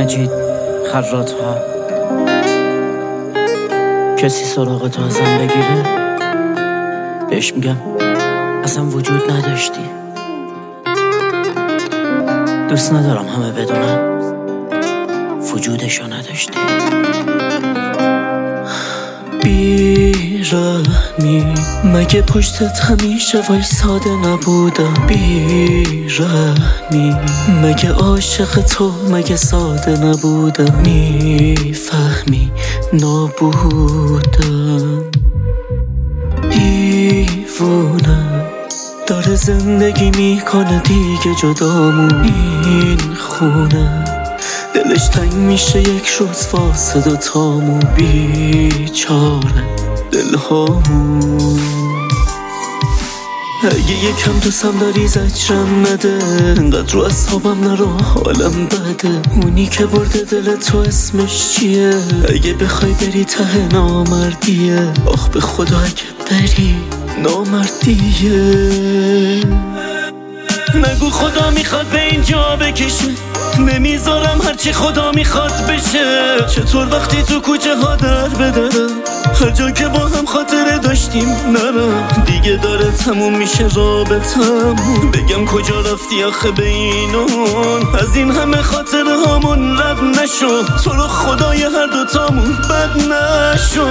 مجید خراط ها. کسی سراغ تو ازم بگیره بهش میگم اصلا وجود نداشتی. دوست ندارم همه بدونن وجودشو نداشتی. بی‌رحمی مگه پشتت همیشه وایساده نبودم؟ بی‌رحمی مگه عاشق تو مگه ساده نبودم؟ میفهمی نابودم. دیوونم داره زندگی میکنه دیگه جدامون. این خونه دلش تنگ میشه یک روز واسه دوتامون. بیچاره دلهامون. اگه یکم دوستم داری زجرم نده، انقدر رو اصحابم نرو حالم بده. اونی که برده دل تو اسمش چیه؟ اگه بخوای بری ته نامردیه. آخ به خدا اگه بری نامردیه. نگو خدا میخواد به اینجا بکشه، نمیذارم هرچی خدا میخواد بشه. چطور وقتی تو کوچه ها در بدرم، هر جا که با هم خاطره داشتیم نرم. دیگه داره تموم میشه رابطمون، بگم کجا رفتی آخه به اینون. از این همه خاطره هامون رد نشو، تو رو خدای هر دوتامون بد نشو.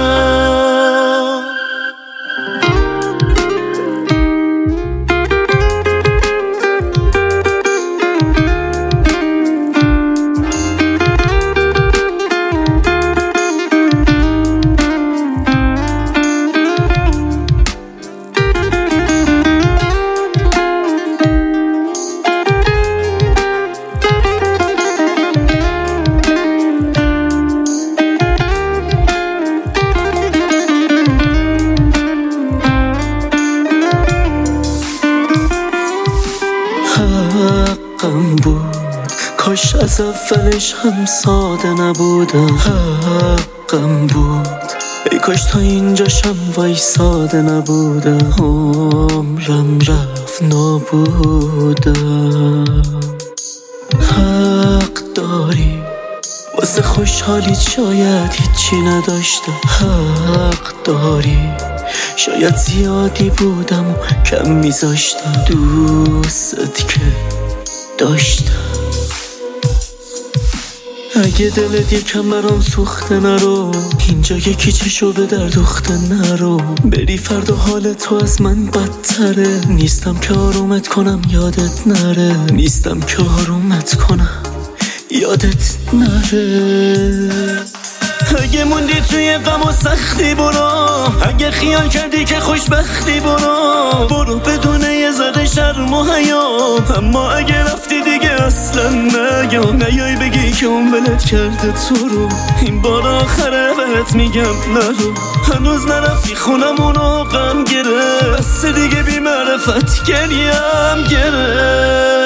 حقم بود کاش از اولش هم ساده نبودم. حقم بود ای کاش تا اینجاشم وایساده نبودم. عمرم رفت نابودم. حق داری واسه خوشحالیت شاید هیچی نداشتم. حق داری شاید زیادی بودم و کم میذاشتم. دوست که داشتم. اگه دلت یکم برام سوخته نرو، اینجا یکی چشو به در دوخته نرو. بری فردا حال تو از من بدتره. نیستم که آرومت کنم یادت نره. نیستم که آرومت کنم یادت نره. اگه موندی توی غم و سختی برو، اگه خیال کردی که خوشبختی برو بدون یه ذره شرم و حیا. اما اگه رفتی دیگه اصلا نیای بگی که اون ولت کرده تو رو. این بار آخره بهت میگم نرو. هنوز نرفتی خونمونو غم گرفت، بس دیگه بی معرفت گریم گرفت.